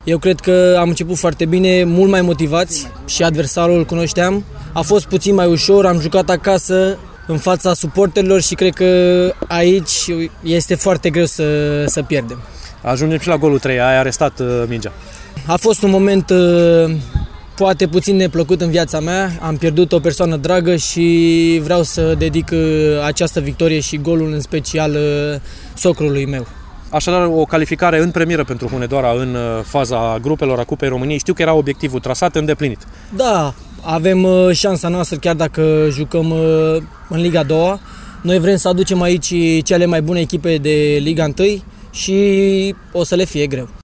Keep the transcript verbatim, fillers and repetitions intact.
Eu cred că am început foarte bine, mult mai motivați și adversarul îl cunoșteam. A fost puțin mai ușor, am jucat acasă în fața suporterilor și cred că aici este foarte greu să, să pierdem. Ajungem și la golul trei, ai arestat uh, mingea. A fost un moment uh, poate puțin neplăcut în viața mea, am pierdut o persoană dragă și vreau să dedic uh, această victorie și golul în special uh, socrului meu. Așadar, o calificare în premieră pentru Hunedoara în faza grupelor a Cupei României. Știu că era obiectivul trasat, îndeplinit. Da, avem șansa noastră chiar dacă jucăm în Liga a doua. Noi vrem să aducem aici cele mai bune echipe de Liga unu și o să le fie greu.